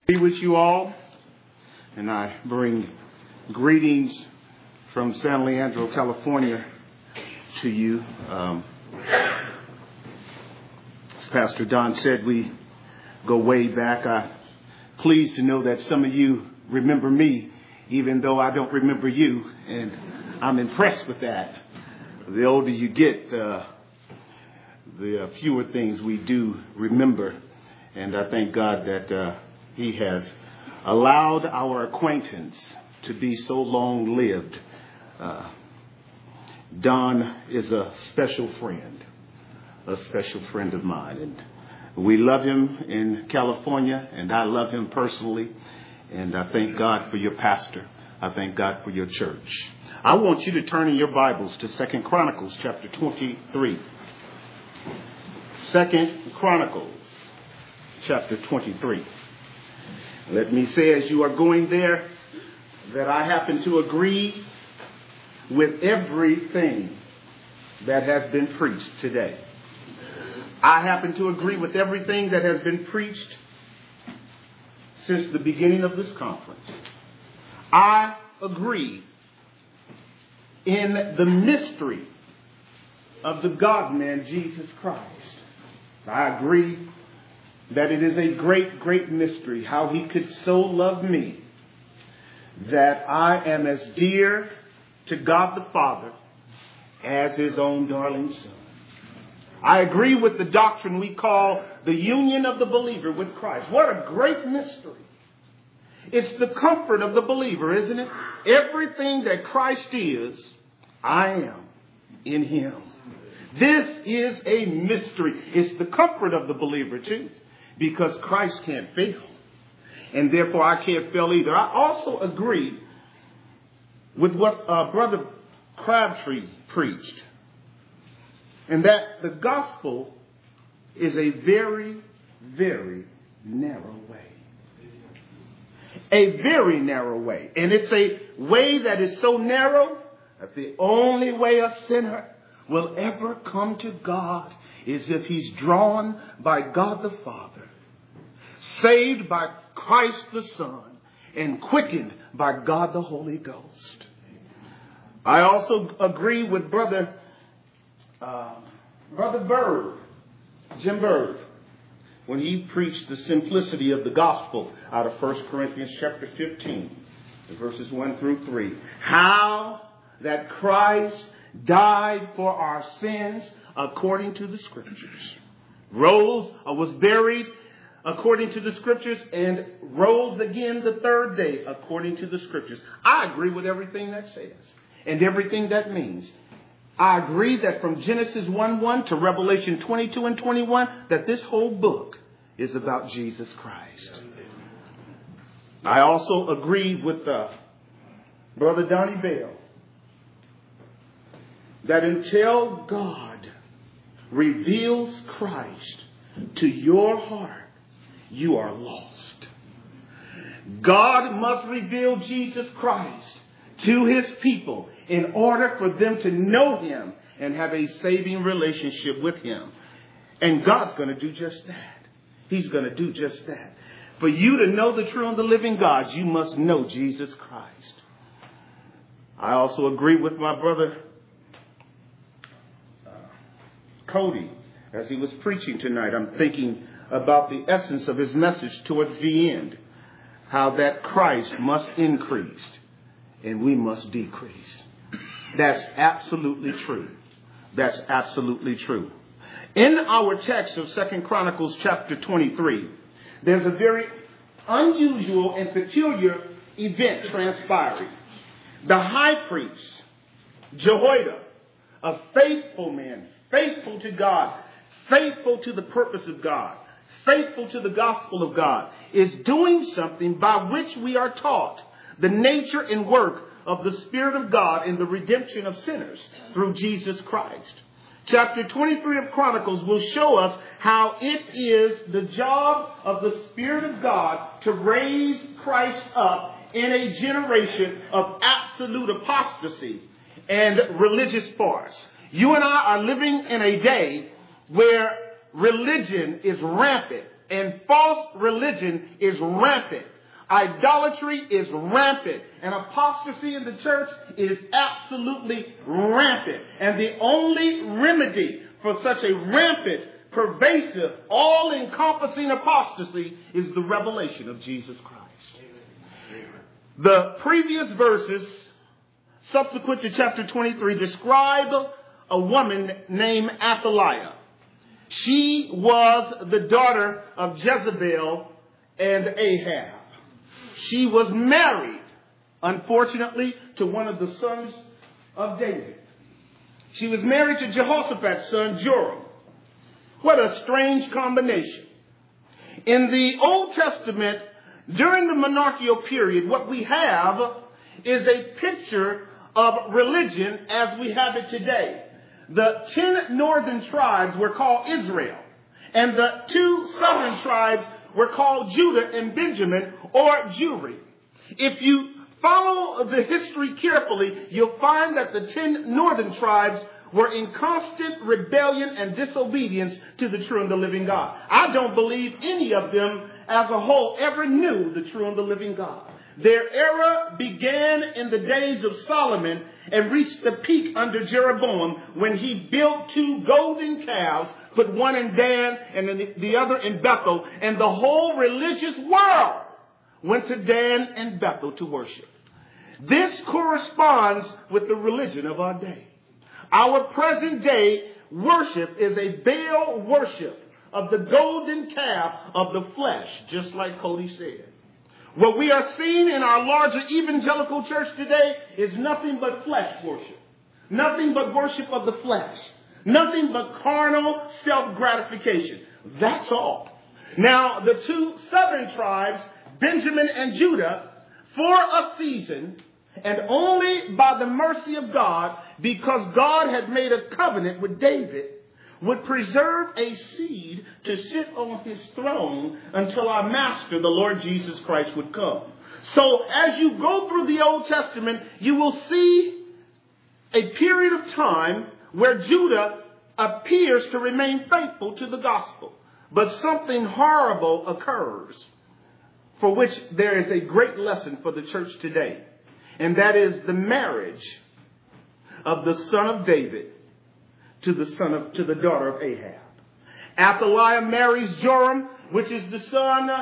Be with you all, and I bring greetings from San Leandro, California to you. As Pastor Don said, we go way back. I'm pleased to know that some of you remember me, even though I don't remember you, and I'm impressed with that. The older you get, the fewer things we do remember, and I thank God that He has allowed our acquaintance to be so long-lived. Don is a special friend of mine. And we love him in California, and I love him personally. And I thank God for your pastor. I thank God for your church. I want you to turn in your Bibles to 2 Chronicles chapter 23. 2 Chronicles chapter 23. Let me say, as you are going there, that I happen to agree with everything that has been preached today. I happen to agree with everything that has been preached since the beginning of this conference. I agree in the mystery of the God-man, Jesus Christ. I agree that it is a great, great mystery how He could so love me that I am as dear to God the Father as His own darling Son. I agree with the doctrine we call the union of the believer with Christ. What a great mystery. It's the comfort of the believer, isn't it? Everything that Christ is, I am in Him. This is a mystery. It's the comfort of the believer too, because Christ can't fail. And therefore I can't fail either. I also agree with what Brother Crabtree preached. And that the gospel is a very, very narrow way. A very narrow way. And it's a way that is so narrow that the only way a sinner will ever come to God is if he's drawn by God the Father, saved by Christ the Son, and quickened by God the Holy Ghost. I also agree with Brother Bird, Jim Bird, when he preached the simplicity of the gospel out of 1 Corinthians chapter 15, verses 1 through 3. How that Christ died for our sins according to the Scriptures, was buried according to the Scriptures, and rose again the third day according to the Scriptures. I agree with everything that says and everything that means. I agree that from Genesis 1:1 to Revelation 22 and 21, that this whole book is about Jesus Christ. I also agree with Brother Donnie Bell that until God reveals Christ to your heart, you are lost. God must reveal Jesus Christ to His people in order for them to know Him and have a saving relationship with Him. And God's going to do just that. He's going to do just that. For you to know the true and the living God, you must know Jesus Christ. I also agree with my brother Cody as he was preaching tonight. I'm thinking about the essence of his message towards the end. How that Christ must increase and we must decrease. That's absolutely true. That's absolutely true. In our text of 2 Chronicles chapter 23, there's a very unusual and peculiar event transpiring. The high priest, Jehoiada, a faithful man, faithful to God, faithful to the purpose of God, faithful to the gospel of God, is doing something by which we are taught the nature and work of the Spirit of God in the redemption of sinners through Jesus Christ. Chapter 23 of Chronicles will show us how it is the job of the Spirit of God to raise Christ up in a generation of absolute apostasy and religious farce. You and I are living in a day where religion is rampant and false religion is rampant. Idolatry is rampant. And apostasy in the church is absolutely rampant. And the only remedy for such a rampant, pervasive, all-encompassing apostasy is the revelation of Jesus Christ. The previous verses, subsequent to chapter 23, describe a woman named Athaliah. She was the daughter of Jezebel and Ahab. She was married, unfortunately, to one of the sons of David. She was married to Jehoshaphat's son, Joram. What a strange combination. In the Old Testament, during the monarchical period, what we have is a picture of religion as we have it today. The 10 northern tribes were called Israel, and the 2 southern tribes were called Judah and Benjamin, or Jewry. If you follow the history carefully, you'll find that the 10 northern tribes were in constant rebellion and disobedience to the true and the living God. I don't believe any of them as a whole ever knew the true and the living God. Their era began in the days of Solomon and reached the peak under Jeroboam when he built 2 golden calves, put one in Dan and the other in Bethel, and the whole religious world went to Dan and Bethel to worship. This corresponds with the religion of our day. Our present day worship is a Baal worship of the golden calf of the flesh, just like Cody said. What we are seeing in our larger evangelical church today is nothing but flesh worship. Nothing but worship of the flesh. Nothing but carnal self-gratification. That's all. Now, the 2 southern tribes, Benjamin and Judah, for a season, and only by the mercy of God, because God had made a covenant with David, would preserve a seed to sit on his throne until our master, the Lord Jesus Christ, would come. So as you go through the Old Testament, you will see a period of time where Judah appears to remain faithful to the gospel. But something horrible occurs for which there is a great lesson for the church today. And that is the marriage of the son of David to the daughter of Ahab. Athaliah marries Joram, which is the son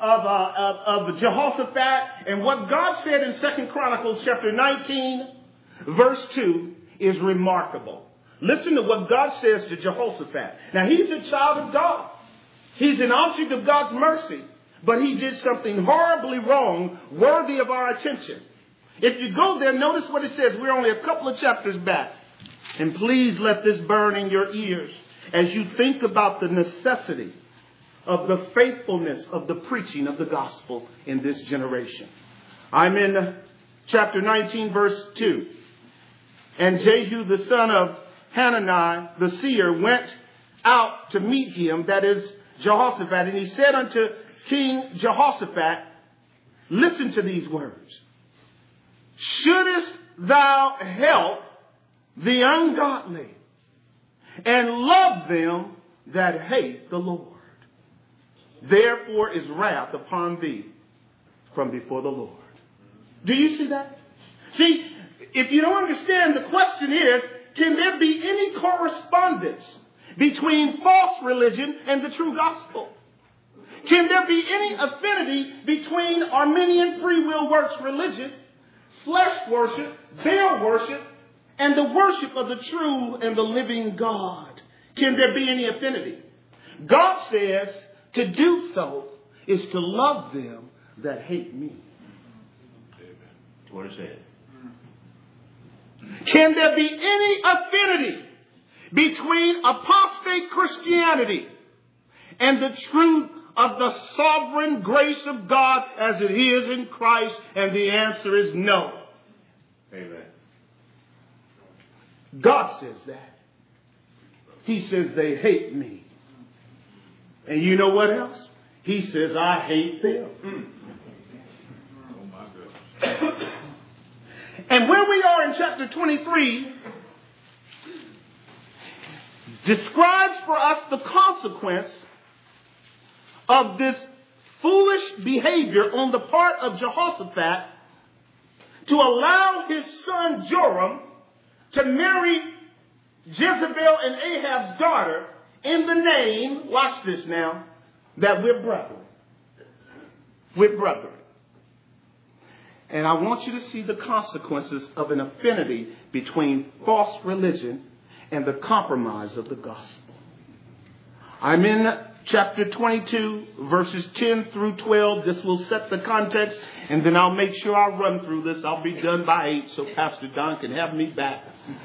of Jehoshaphat. And what God said in 2 Chronicles chapter 19, verse 2 is remarkable. Listen to what God says to Jehoshaphat. Now, he's a child of God. He's an object of God's mercy. But he did something horribly wrong, worthy of our attention. If you go there, notice what it says. We're only a couple of chapters back. And please let this burn in your ears as you think about the necessity of the faithfulness of the preaching of the gospel in this generation. I'm in chapter 19, verse 2. And Jehu, the son of Hanani, the seer, went out to meet him, that is Jehoshaphat. And he said unto King Jehoshaphat, listen to these words. Shouldest thou help the ungodly and love them that hate the Lord? Therefore is wrath upon thee from before the Lord. Do you see that? See, if you don't understand, the question is, can there be any correspondence between false religion and the true gospel? Can there be any affinity between Arminian free will works religion, flesh worship, Baal worship, and the worship of the true and the living God? Can there be any affinity? God says to do so is to love them that hate me. That's what it said. Can there be any affinity between apostate Christianity and the truth of the sovereign grace of God as it is in Christ? And the answer is no. Amen. God says that. He says they hate me. And you know what else? He says I hate them. Oh my goodness. And where we are in chapter 23 describes for us the consequence of this foolish behavior on the part of Jehoshaphat to allow his son Joram to marry Jezebel and Ahab's daughter in the name, watch this now, that we're brethren. We're brethren. And I want you to see the consequences of an affinity between false religion and the compromise of the gospel. I'm in chapter 22, verses 10 through 12. This will set the context, and then I'll make sure I run through this. I'll be done by 8, so Pastor Don can have me back.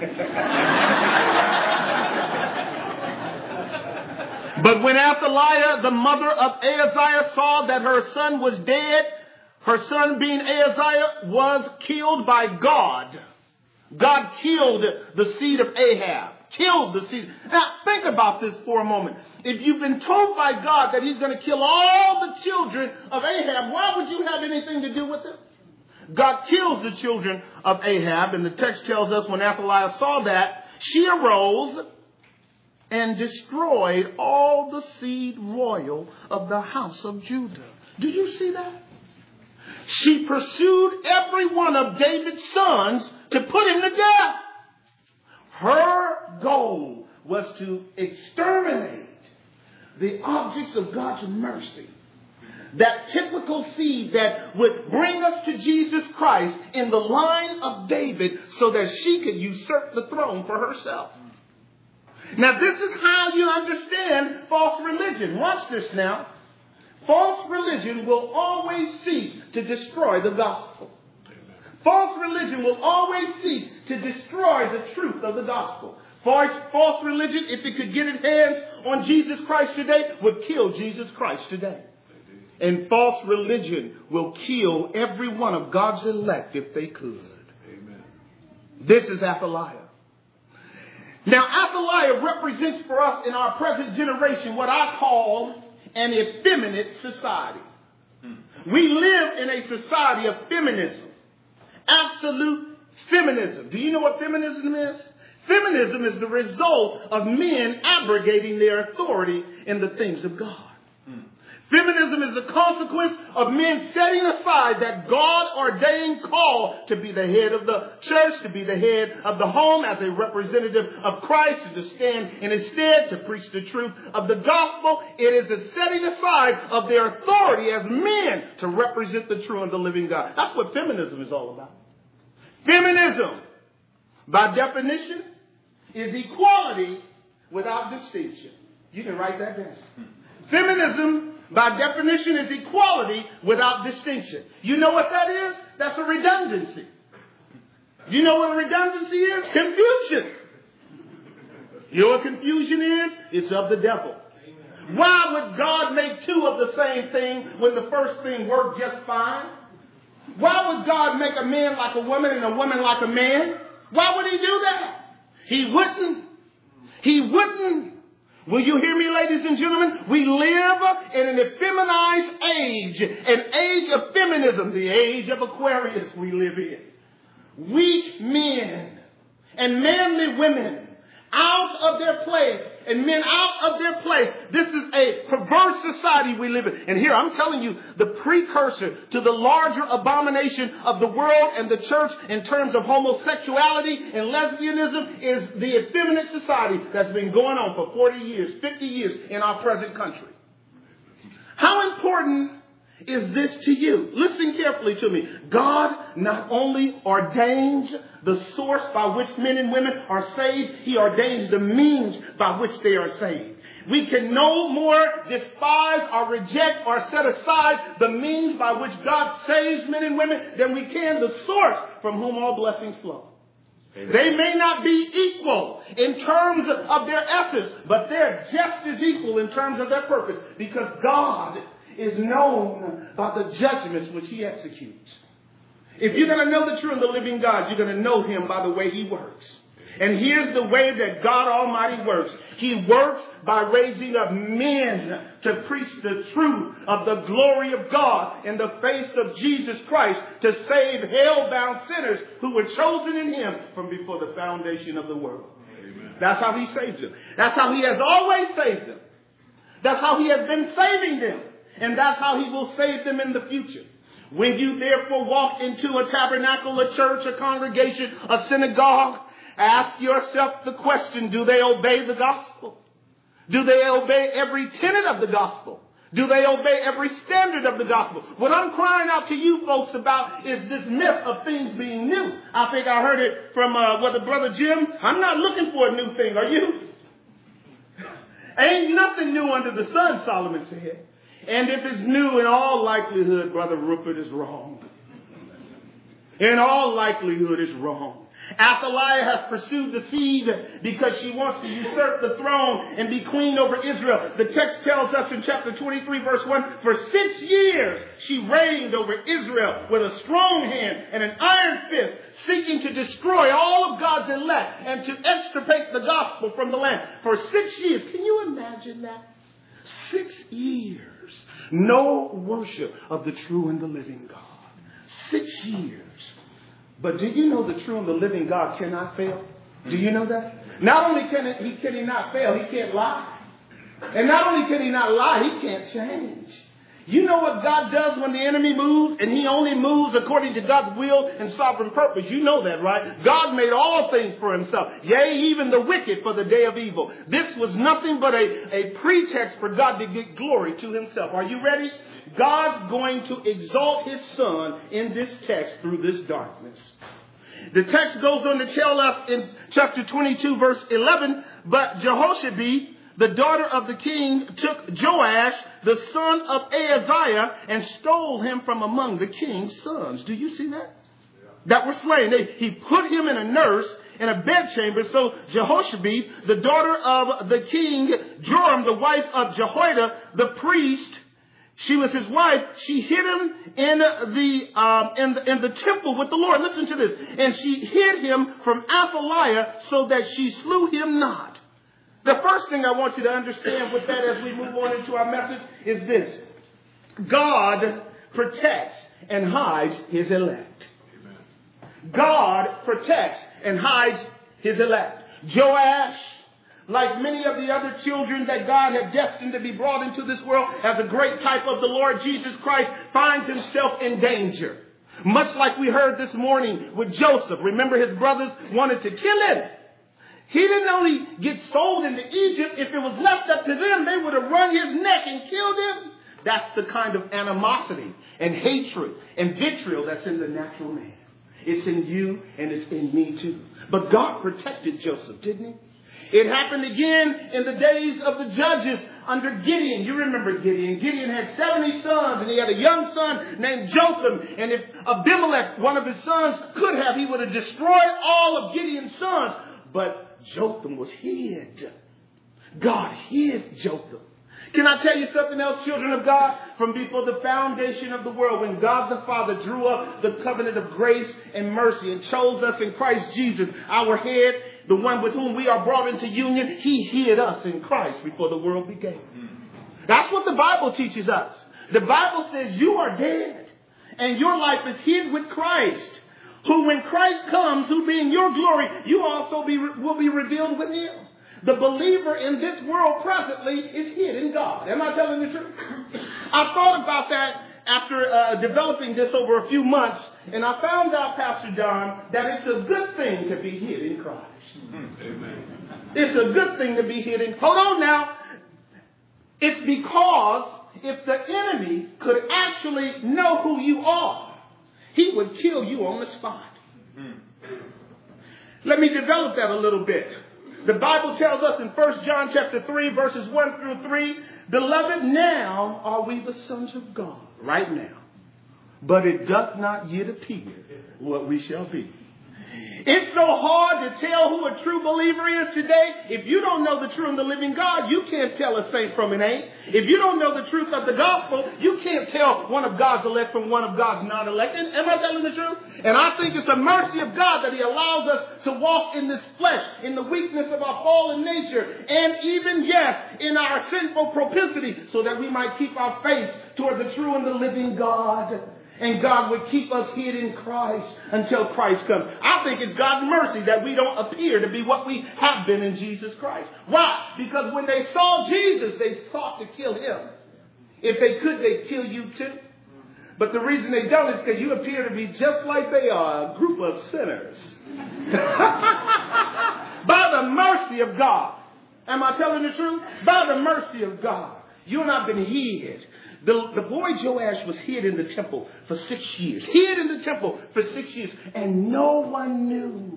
But when Athaliah, the mother of Ahaziah, saw that her son was dead, her son being Ahaziah was killed by God. God killed the seed of Ahab. Killed the seed. Now, think about this for a moment. If you've been told by God that he's going to kill all the children of Ahab, why would you have anything to do with them? God kills the children of Ahab, and the text tells us when Athaliah saw that, she arose and destroyed all the seed royal of the house of Judah. Do you see that? She pursued every one of David's sons to put him to death. Her goal was to exterminate the objects of God's mercy. That typical seed that would bring us to Jesus Christ in the line of David so that she could usurp the throne for herself. Now, this is how you understand false religion. Watch this now. False religion will always seek to destroy the gospel. False religion will always seek to destroy the truth of the gospel. False religion, if it could get its hands on Jesus Christ today, would kill Jesus Christ today. And false religion will kill every one of God's elect if they could. Amen. This is Athaliah. Now, Athaliah represents for us in our present generation what I call an effeminate society. We live in a society of feminism. Absolute feminism. Do you know what feminism is? Feminism is the result of men abrogating their authority in the things of God. Feminism is the consequence of men setting aside that God-ordained call to be the head of the church, to be the head of the home as a representative of Christ, and to stand and instead to preach the truth of the gospel. It is a setting aside of their authority as men to represent the true and the living God. That's what feminism is all about. Feminism, by definition, is equality without distinction. You can write that down. Feminism, by definition, is equality without distinction. You know what that is? That's a redundancy. You know what a redundancy is? Confusion. You know what confusion is? It's of the devil. Why would God make two of the same thing when the first thing worked just fine? Why would God make a man like a woman and a woman like a man? Why would he do that? He wouldn't. He wouldn't. Will you hear me, ladies and gentlemen? We live in an effeminized age, an age of feminism, the age of Aquarius we live in. Weak men and manly women out of their place and men out of their place. This is a perverse society we live in. And here I'm telling you, the precursor to the larger abomination of the world and the church in terms of homosexuality and lesbianism is the effeminate society that's been going on for 40 years, 50 years in our present country. How important is this to you? Listen carefully to me. God not only ordains the source by which men and women are saved, he ordains the means by which they are saved. We can no more despise or reject or set aside the means by which God saves men and women than we can the source from whom all blessings flow. Amen. They may not be equal in terms of their essence, but they're just as equal in terms of their purpose, because God is known by the judgments which he executes. If you're going to know the true and the living God, you're going to know him by the way he works. And here's the way that God Almighty works. He works by raising up men to preach the truth of the glory of God in the face of Jesus Christ, to save hell-bound sinners who were chosen in him from before the foundation of the world. Amen. That's how he saves them. That's how he has always saved them. That's how he has been saving them And that's how he will save them in the future. When you therefore walk into a tabernacle, a church, a congregation, a synagogue, ask yourself the question, do they obey the gospel? Do they obey every tenet of the gospel? Do they obey every standard of the gospel? What I'm crying out to you folks about is this myth of things being new. I think I heard it from Brother Jim. I'm not looking for a new thing. Are you? Ain't nothing new under the sun, Solomon said. And if it's new, in all likelihood, Brother Rupert is wrong. In all likelihood, it's wrong. Athaliah has pursued the seed because she wants to usurp the throne and be queen over Israel. The text tells us in chapter 23, verse 1, for 6 years she reigned over Israel with a strong hand and an iron fist, seeking to destroy all of God's elect and to extirpate the gospel from the land. For 6 years. Can you imagine that? 6 years. No worship of the true and the living God. 6 years. But do you know the true and the living God cannot fail? Do you know that? Not only can he not fail, he can't lie. And not only can he not lie, he can't change. You know what God does when the enemy moves, and he only moves according to God's will and sovereign purpose. You know that, right? God made all things for himself, yea, even the wicked for the day of evil. This was nothing but a pretext for God to get glory to himself. Are you ready? God's going to exalt his son in this text through this darkness. The text goes on to tell us in chapter 22, verse 11, but Jehoshaphat, the daughter of the king, took Joash, the son of Ahaziah, and stole him from among the king's sons. Do you see that? That were slain. He put him in a nurse in a bedchamber. So Jehoshaphat, the daughter of the king, Joram, the wife of Jehoiada, the priest, she was his wife. She hid him in the temple with the Lord. Listen to this. And she hid him from Athaliah so that she slew him not. The first thing I want you to understand with that as we move on into our message is this. God protects and hides his elect. Amen. God protects and hides his elect. Joash, like many of the other children that God had destined to be brought into this world as a great type of the Lord Jesus Christ, finds himself in danger. Much like we heard this morning with Joseph. Remember, his brothers wanted to kill him. He didn't only get sold into Egypt. If it was left up to them, they would have wrung his neck and killed him. That's the kind of animosity and hatred and vitriol that's in the natural man. It's in you and it's in me too. But God protected Joseph, didn't he? It happened again in the days of the judges under Gideon. You remember Gideon. Gideon had 70 sons, and he had a young son named Jotham. And if Abimelech, one of his sons, could have, he would have destroyed all of Gideon's sons. But Jotham was hid. God hid Jotham. Can I tell you something else, children of God? From before the foundation of the world, when God the Father drew up the covenant of grace and mercy and chose us in Christ Jesus, our head, the one with whom we are brought into union, he hid us in Christ before the world began. That's what the Bible teaches us. The Bible says you are dead and your life is hid with Christ, who when Christ comes, who being your glory, you also will be revealed with him. The believer in this world presently is hid in God. Am I telling the truth? I thought about that after developing this over a few months, and I found out, Pastor John, that it's a good thing to be hid in Christ. Amen. It's a good thing to be hid in. Hold on now. It's because if the enemy could actually know who you are, he would kill you on the spot. Let me develop that a little bit. The Bible tells us in 1 John chapter 3, verses 1 through 3, Beloved, now are we the sons of God, right now. But it doth not yet appear what we shall be. It's so hard to tell who a true believer is today. If you don't know the true and the living God, you can't tell a saint from an ain't. If you don't know the truth of the gospel, you can't tell one of God's elect from one of God's non-elect. Am I telling the truth? And I think it's a mercy of God that he allows us to walk in this flesh, in the weakness of our fallen nature, and even, yes, in our sinful propensity, so that we might keep our face toward the true and the living God. And God would keep us hid in Christ until Christ comes. I think it's God's mercy that we don't appear to be what we have been in Jesus Christ. Why? Because when they saw Jesus, they sought to kill him. If they could, they'd kill you too. But the reason they don't is because you appear to be just like they are, a group of sinners. By the mercy of God. Am I telling the truth? By the mercy of God. You and I have been hid. The boy Joash was hid in the temple for 6 years. Hid in the temple for 6 years. And no one knew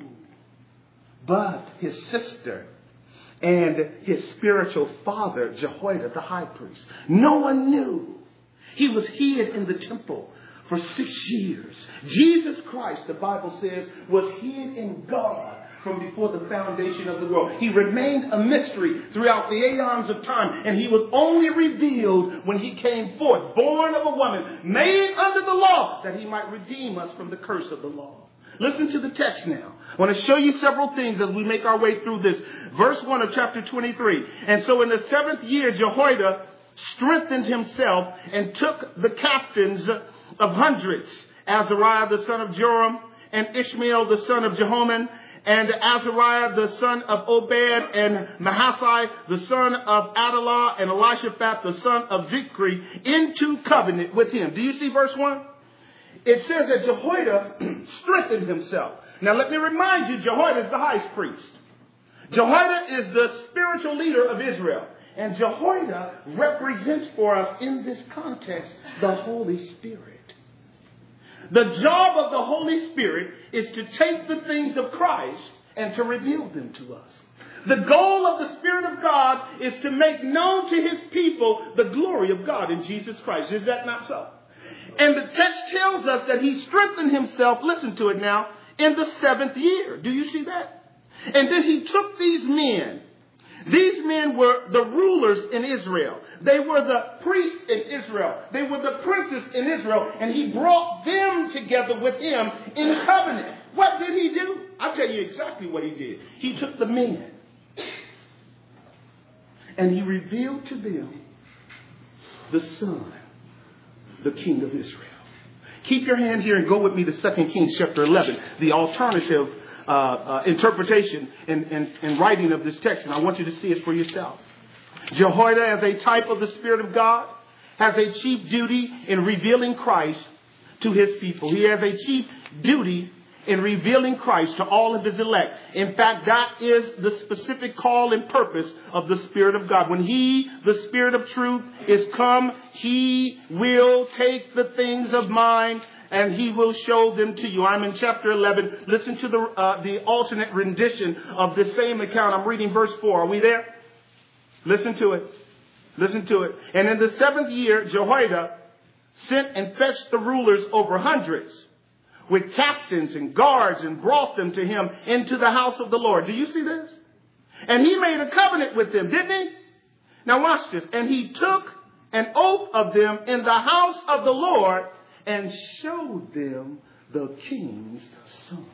but his sister and his spiritual father, Jehoiada, the high priest. No one knew. He was hid in the temple for 6 years. Jesus Christ, the Bible says, was hid in God from before the foundation of the world. He remained a mystery throughout the aeons of time, and he was only revealed when he came forth, born of a woman, made under the law, that he might redeem us from the curse of the law. Listen to the text now. I want to show you several things as we make our way through this. Verse 1 of chapter 23. And so in the 7th year, Jehoiada strengthened himself and took the captains of hundreds, Azariah the son of Joram, and Ishmael the son of Jehoman, and Azariah the son of Obed, and Mahathai the son of Adalah, and Elishaphat the son of Zichri, into covenant with him. Do you see verse 1? It says that Jehoiada strengthened himself. Now let me remind you, Jehoiada is the high priest. Jehoiada is the spiritual leader of Israel. And Jehoiada represents for us in this context the Holy Spirit. The job of the Holy Spirit is to take the things of Christ and to reveal them to us. The goal of the Spirit of God is to make known to his people the glory of God in Jesus Christ. Is that not so? And the text tells us that he strengthened himself, listen to it now, in the 7th year. Do you see that? And then he took these men. These men were the rulers in Israel. They were the priests in Israel. They were the princes in Israel. And he brought them together with him in covenant. What did he do? I'll tell you exactly what he did. He took the men and he revealed to them the Son, the King of Israel. Keep your hand here and go with me to 2 Kings chapter 11, the alternative interpretation and writing of this text. And I want you to see it for yourself. Jehoiada, as a type of the Spirit of God, has a chief duty in revealing Christ to his people. He has a chief duty in revealing Christ to all of his elect. In fact, that is the specific call and purpose of the Spirit of God. When he, the Spirit of truth, is come, he will take the things of mine and he will show them to you. I'm in chapter 11. Listen to the alternate rendition of this same account. I'm reading verse 4. Are we there? Listen to it. Listen to it. And in the 7th year, Jehoiada sent and fetched the rulers over hundreds with captains and guards and brought them to him into the house of the Lord. Do you see this? And he made a covenant with them, didn't he? Now watch this. And he took an oath of them in the house of the Lord and showed them the king's son.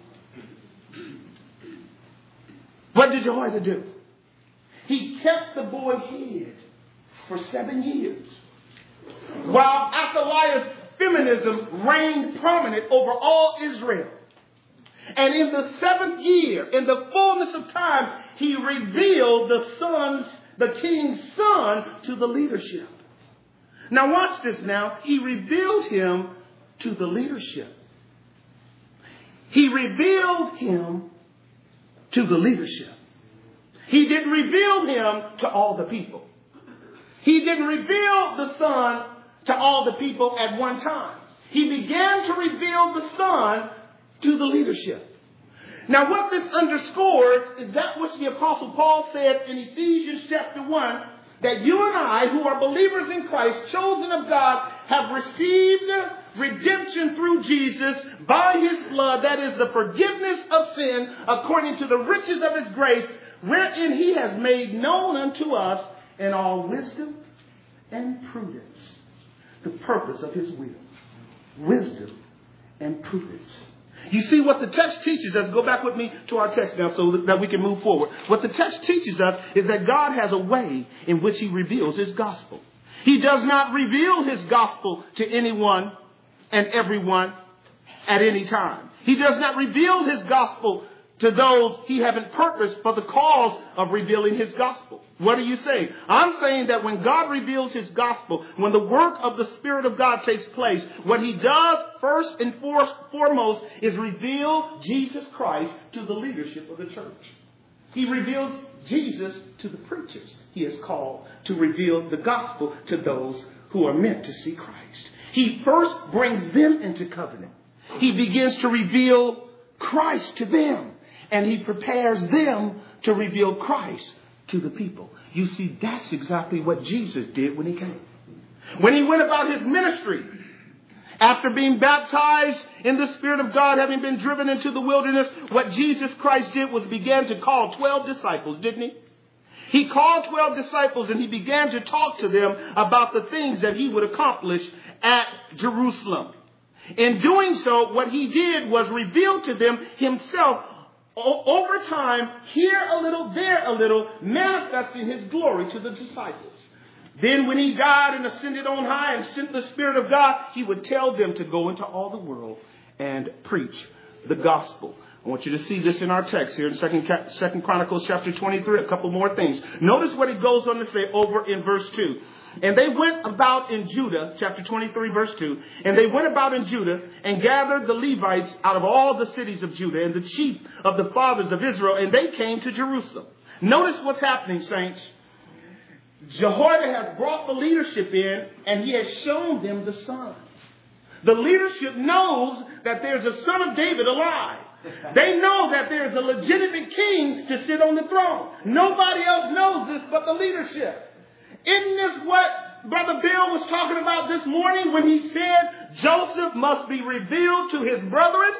What did Jehoiada do? He kept the boy hid for 7 years. While Athaliah's feminism reigned prominent over all Israel. And in the 7th year, in the fullness of time, he revealed the king's son to the leadership. Now watch this now. He revealed him to the leadership. He revealed him to the leadership. He didn't reveal him to all the people. He didn't reveal the son to all the people at one time. He began to reveal the son to the leadership. Now what this underscores is that which the Apostle Paul said in Ephesians chapter 1, that you and I, who are believers in Christ, chosen of God, have received redemption through Jesus by his blood. That is the forgiveness of sin according to the riches of his grace, wherein he has made known unto us in all wisdom and prudence the purpose of his will. Wisdom and prudence. You see what the text teaches us. Go back with me to our text now so that we can move forward. What the text teaches us is that God has a way in which he reveals his gospel. He does not reveal his gospel to anyone and everyone at any time. He does not reveal his gospel to those he haven't purposed for the cause of revealing his gospel. What are you saying? I'm saying that when God reveals his gospel, when the work of the Spirit of God takes place, what he does first and foremost is reveal Jesus Christ to the leadership of the church. He reveals Jesus to the preachers he is called to reveal the gospel to those who are meant to see Christ. He first brings them into covenant. He begins to reveal Christ to them. And he prepares them to reveal Christ to the people. You see, that's exactly what Jesus did when he came. When he went about his ministry, after being baptized in the Spirit of God, having been driven into the wilderness, what Jesus Christ did was began to call 12 disciples, didn't he? He called 12 disciples and he began to talk to them about the things that he would accomplish at Jerusalem. In doing so, what he did was reveal to them himself over time, here a little, there a little, manifesting his glory to the disciples. Then when he died and ascended on high and sent the Spirit of God, he would tell them to go into all the world and preach the gospel. I want you to see this in our text here in Second Chronicles chapter 23, a couple more things. Notice what he goes on to say over in verse 2. And they went about in Judah, chapter 23, verse 2. And they went about in Judah and gathered the Levites out of all the cities of Judah and the chief of the fathers of Israel. And they came to Jerusalem. Notice what's happening, saints. Jehoiada has brought the leadership in and he has shown them the son. The leadership knows that there's a son of David alive. They know that there's a legitimate king to sit on the throne. Nobody else knows this but the leadership. Isn't this what Brother Bill was talking about this morning when he said Joseph must be revealed to his brethren?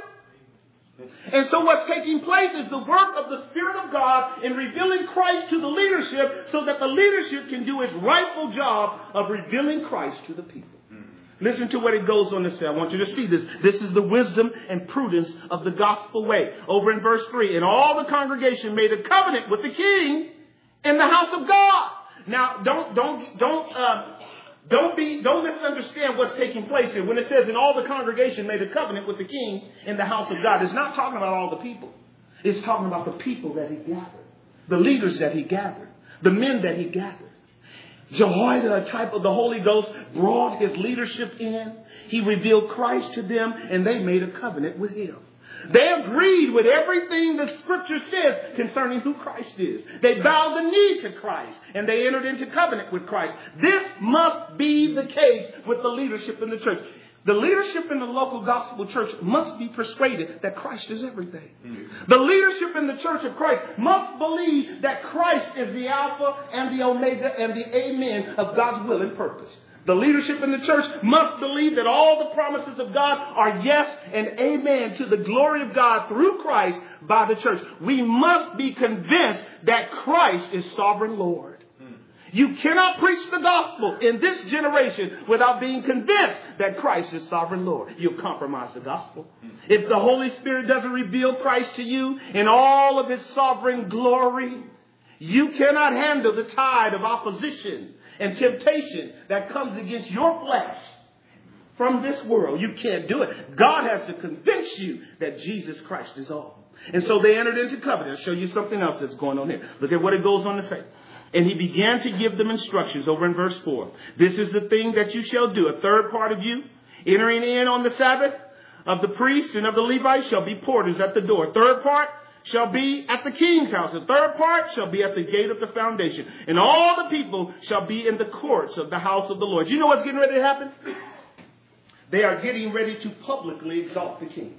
And so what's taking place is the work of the Spirit of God in revealing Christ to the leadership so that the leadership can do its rightful job of revealing Christ to the people. Listen to what it goes on to say. I want you to see this. This is the wisdom and prudence of the gospel way. Over in verse 3, and all the congregation made a covenant with the king in the house of God. Now, don't misunderstand what's taking place here. When it says, and all the congregation made a covenant with the king in the house of God, it's not talking about all the people. It's talking about the people that he gathered, the leaders that he gathered, the men that he gathered. Jehoiada, a type of the Holy Ghost, brought his leadership in. He revealed Christ to them, and they made a covenant with him. They agreed with everything the scripture says concerning who Christ is. They bowed the knee to Christ and they entered into covenant with Christ. This must be the case with the leadership in the church. The leadership in the local gospel church must be persuaded that Christ is everything. The leadership in the church of Christ must believe that Christ is the Alpha and the Omega and the Amen of God's will and purpose. The leadership in the church must believe that all the promises of God are yes and amen to the glory of God through Christ by the church. We must be convinced that Christ is sovereign Lord. You cannot preach the gospel in this generation without being convinced that Christ is sovereign Lord. You'll compromise the gospel. If the Holy Spirit doesn't reveal Christ to you in all of his sovereign glory, you cannot handle the tide of opposition and temptation that comes against your flesh from this world. You can't do it. God has to convince you that Jesus Christ is all. And so they entered into covenant. I'll show you something else that's going on here. Look at what it goes on to say. And he began to give them instructions over in verse 4. This is the thing that you shall do. A third part of you entering in on the Sabbath of the priests and of the Levites shall be porters at the door. Third part shall be at the king's house. The third part shall be at the gate of the foundation. And all the people shall be in the courts of the house of the Lord. You know what's getting ready to happen? They are getting ready to publicly exalt the king.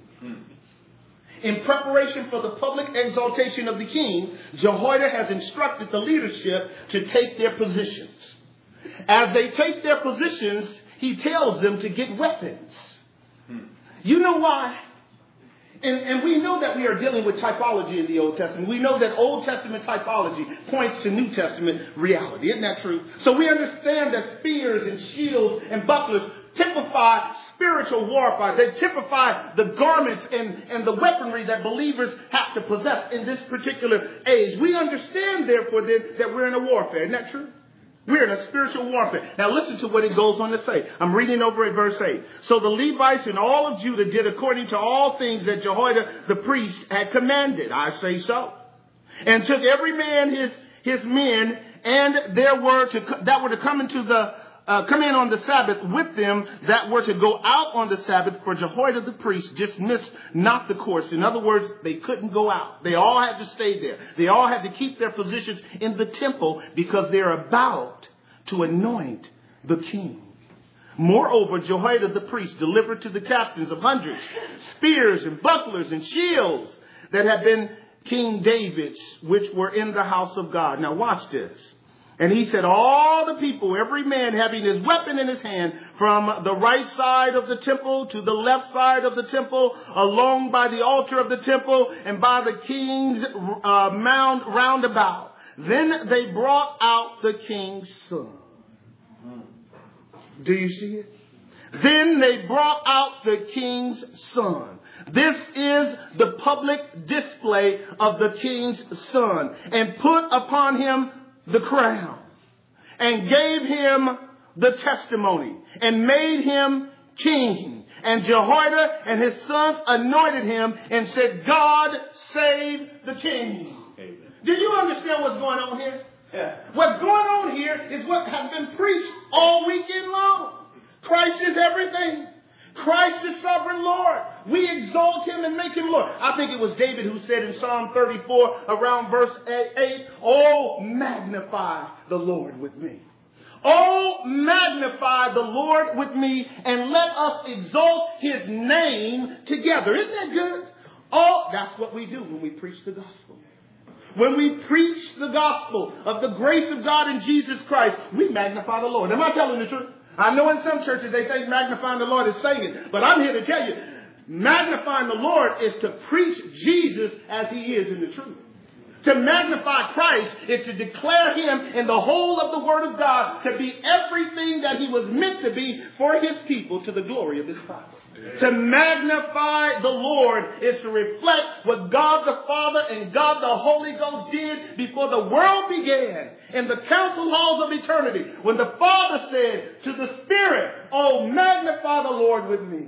In preparation for the public exaltation of the king, Jehoiada has instructed the leadership to take their positions. As they take their positions, he tells them to get weapons. You know why? And we know that we are dealing with typology in the Old Testament. We know that Old Testament typology points to New Testament reality. Isn't that true? So we understand that spears and shields and bucklers typify spiritual warfare. They typify the garments and the weaponry that believers have to possess in this particular age. We understand, therefore, that we're in a warfare. Isn't that true? We're in a spiritual warfare. Now listen to what it goes on to say. I'm reading over at verse 8. So the Levites and all of Judah did according to all things that Jehoiada the priest had commanded. I say so. And took every man his men, and that were to come in on the Sabbath with them that were to go out on the Sabbath, for Jehoiada the priest dismissed not the course. In other words, they couldn't go out. They all had to stay there. They all had to keep their positions in the temple because they're about to anoint the king. Moreover, Jehoiada the priest delivered to the captains of hundreds spears and bucklers and shields that had been King David's, which were in the house of God. Now watch this. And he said, all the people, every man having his weapon in his hand, from the right side of the temple to the left side of the temple, along by the altar of the temple, and by the king's mound round about. Then they brought out the king's son. Do you see it? Then they brought out the king's son. This is the public display of the king's son, and put upon him the crown, and gave him the testimony, and made him king. And Jehoiada and his sons anointed him and said, God save the king. Amen. Do you understand what's going on here? Yeah. What's going on here is what has been preached all weekend long. Christ is everything. Christ is sovereign Lord. We exalt him and make him Lord. I think it was David who said in Psalm 34 around verse 8, oh, magnify the Lord with me. Oh, magnify the Lord with me, and let us exalt his name together. Isn't that good? Oh, that's what we do when we preach the gospel. When we preach the gospel of the grace of God in Jesus Christ, we magnify the Lord. Am I telling the truth? I know in some churches they think magnifying the Lord is singing, but I'm here to tell you, magnifying the Lord is to preach Jesus as he is in the truth. To magnify Christ is to declare him in the whole of the Word of God to be everything that he was meant to be for his people to the glory of his Father. To magnify the Lord is to reflect what God the Father and God the Holy Ghost did before the world began in the council halls of eternity. When the Father said to the Spirit, oh, magnify the Lord with me.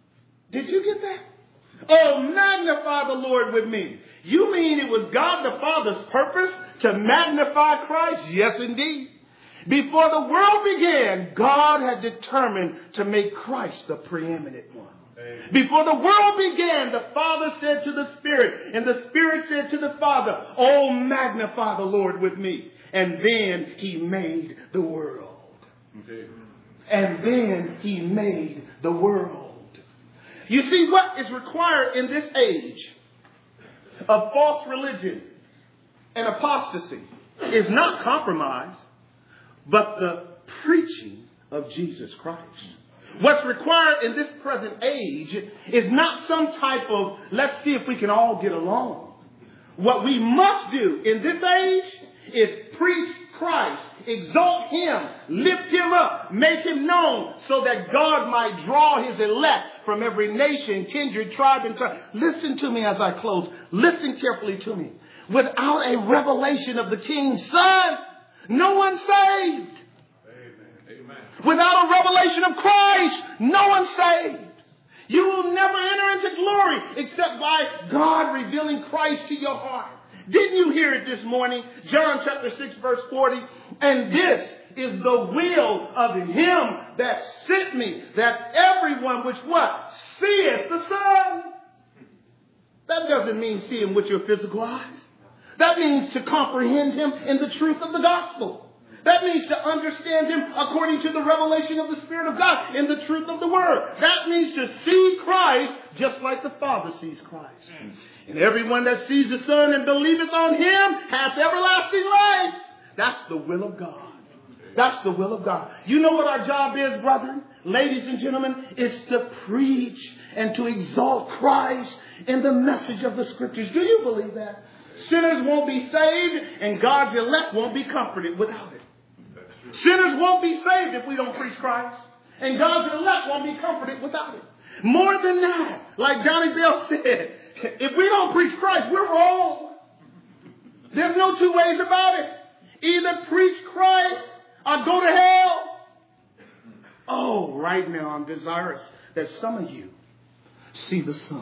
Did you get that? Oh, magnify the Lord with me. You mean it was God the Father's purpose to magnify Christ? Yes, indeed. Before the world began, God had determined to make Christ the preeminent one. Amen. Before the world began, the Father said to the Spirit, and the Spirit said to the Father, oh, magnify the Lord with me. And then he made the world. Amen. And then he made the world. You see, what is required in this age of false religion and apostasy is not compromise, but the preaching of Jesus Christ. What's required in this present age is not some type of, let's see if we can all get along. What we must do in this age is preach Christ, exalt him, lift him up, make him known so that God might draw his elect from every nation, kindred, tribe, and tongue. Listen to me as I close. Listen carefully to me. Without a revelation of the King's Son, no one's saved. Amen. Without a revelation of Christ, no one's saved. You will never enter into glory except by God revealing Christ to your heart. Didn't you hear it this morning? John chapter 6 verse 40. And this is the will of him that sent me, that everyone which what? Seeth the Son. That doesn't mean see him with your physical eyes. That means to comprehend him in the truth of the gospel. That means to understand him according to the revelation of the Spirit of God in the truth of the Word. That means to see Christ just like the Father sees Christ. And everyone that sees the Son and believeth on him hath everlasting life. That's the will of God. That's the will of God. You know what our job is, brethren, ladies and gentlemen, is to preach and to exalt Christ in the message of the Scriptures. Do you believe that? Sinners won't be saved and God's elect won't be comforted without it. Sinners won't be saved if we don't preach Christ. And God's elect won't be comforted without it. More than that, like Johnny Bell said, if we don't preach Christ, we're wrong. There's no two ways about it. Either preach Christ or go to hell. Oh, right now I'm desirous that some of you see the Son.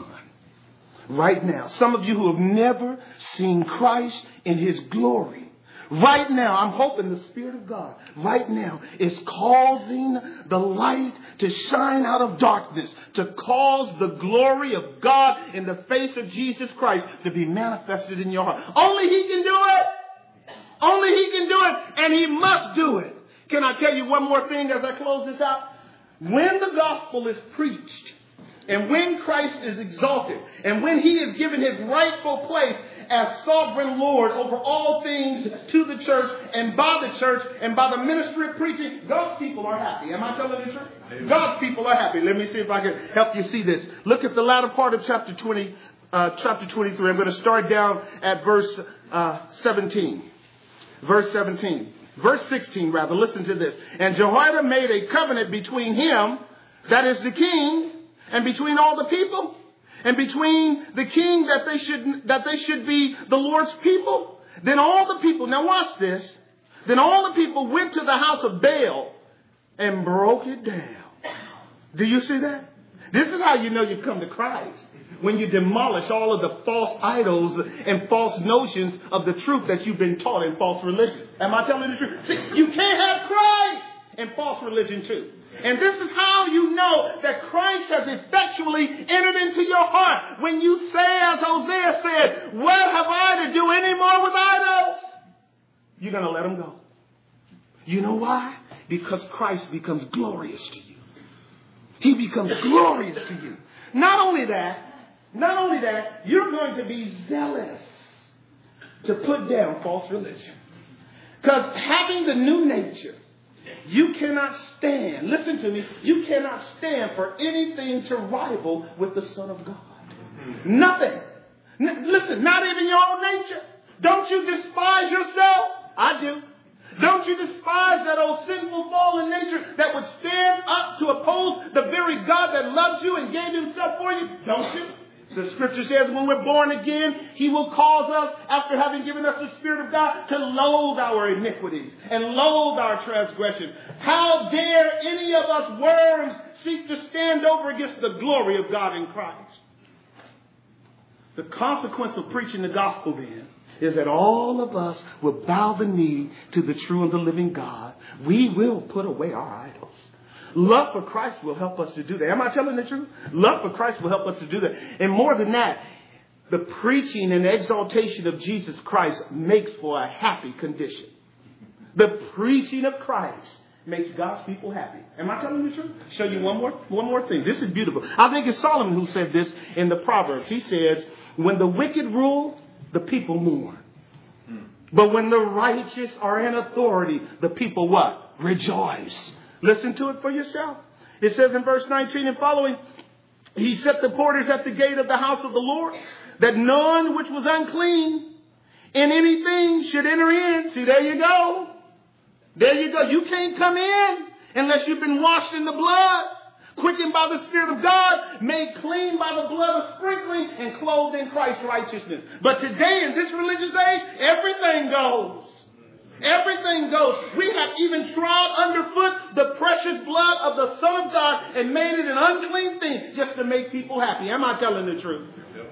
Right now, some of you who have never seen Christ in his glory. Right now, I'm hoping the Spirit of God right now is causing the light to shine out of darkness, to cause the glory of God in the face of Jesus Christ to be manifested in your heart. Only he can do it. Only he can do it, and he must do it. Can I tell you one more thing as I close this out? When the gospel is preached, and when Christ is exalted, and when he is given his rightful place as sovereign Lord over all things to the church and by the church and by the ministry of preaching, God's people are happy. Am I telling the truth? Amen. God's people are happy. Let me see if I can help you see this. Look at the latter part of chapter 23. I'm going to start down at verse 17. Verse 17. Verse 16, rather. Listen to this. And Jehoiada made a covenant between him, that is the king, and between all the people, and between the king that they should be the Lord's people. Then all the people, now watch this. Then all the people went to the house of Baal and broke it down. Do you see that? This is how you know you've come to Christ. When you demolish all of the false idols and false notions of the truth that you've been taught in false religion. Am I telling the truth? See, you can't have Christ and false religion too. And this is how you know that Christ has effectually entered into your heart. When you say, as Hosea said, what have I to do anymore with idols? You're going to let them go. You know why? Because Christ becomes glorious to you. He becomes glorious to you. Not only that, you're going to be zealous to put down false religion. Because having the new nature, you cannot stand, listen to me, you cannot stand for anything to rival with the Son of God. Nothing. Listen, not even your own nature. Don't you despise yourself? I do. Don't you despise that old sinful fallen nature that would stand up to oppose the very God that loves you and gave himself for you? Don't you? The scripture says when we're born again, he will cause us, after having given us the Spirit of God, to loathe our iniquities and loathe our transgressions. How dare any of us worms seek to stand over against the glory of God in Christ? The consequence of preaching the gospel then is that all of us will bow the knee to the true and the living God. We will put away our idols. Love for Christ will help us to do that. Am I telling the truth? Love for Christ will help us to do that. And more than that, the preaching and exaltation of Jesus Christ makes for a happy condition. The preaching of Christ makes God's people happy. Am I telling the truth? Show you one more thing. This is beautiful. I think it's Solomon who said this in the Proverbs. He says, when the wicked rule, the people mourn. But when the righteous are in authority, the people what? Rejoice. Listen to it for yourself. It says in verse 19 and following, he set the porters at the gate of the house of the Lord, that none which was unclean in anything should enter in. See, there you go. There you go. You can't come in unless you've been washed in the blood, quickened by the Spirit of God, made clean by the blood of sprinkling, and clothed in Christ's righteousness. But today, in this religious age, everything goes. Everything goes. We have even trod underfoot the precious blood of the Son of God and made it an unclean thing just to make people happy. Am I telling the truth?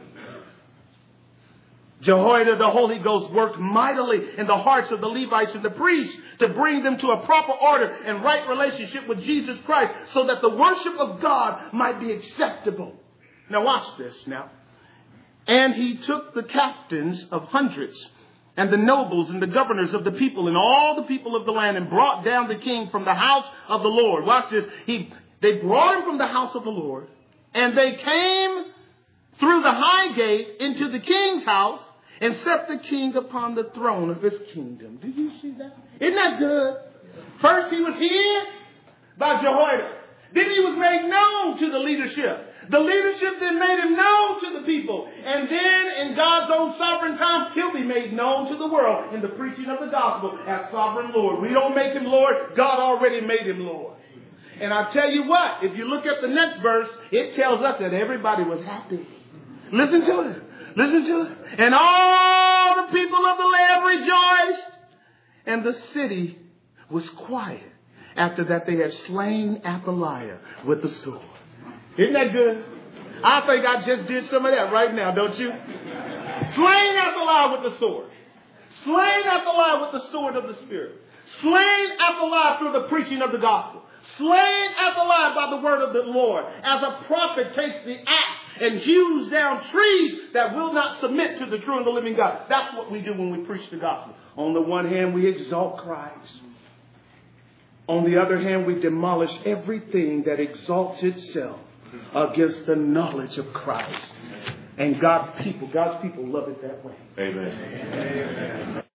Jehoiada, the Holy Ghost, worked mightily in the hearts of the Levites and the priests to bring them to a proper order and right relationship with Jesus Christ so that the worship of God might be acceptable. Now watch this now. And he took the captains of hundreds and the nobles and the governors of the people and all the people of the land and brought down the king from the house of the Lord. Watch this. They brought him from the house of the Lord, and they came through the high gate into the king's house and set the king upon the throne of his kingdom. Do you see that? Isn't that good? First he was hid by Jehoiada. Then he was made known to the leadership. The leadership then made him known to the people. And then in God's own sovereign time, he'll be made known to the world in the preaching of the gospel as sovereign Lord. We don't make him Lord. God already made him Lord. And I tell you what, if you look at the next verse, it tells us that everybody was happy. Listen to it. Listen to it. And all the people of the land rejoiced. And the city was quiet after that they had slain Athaliah with the sword. Isn't that good? I think I just did some of that right now, don't you? Slain Athaliah with the sword. Slain Athaliah with the sword of the Spirit. Slain Athaliah through the preaching of the gospel. Slain Athaliah by the word of the Lord. As a prophet takes the axe and hews down trees that will not submit to the true and the living God. That's what we do when we preach the gospel. On the one hand, we exalt Christ. On the other hand, we demolish everything that exalts itself against the knowledge of Christ. And God's people love it that way. Amen.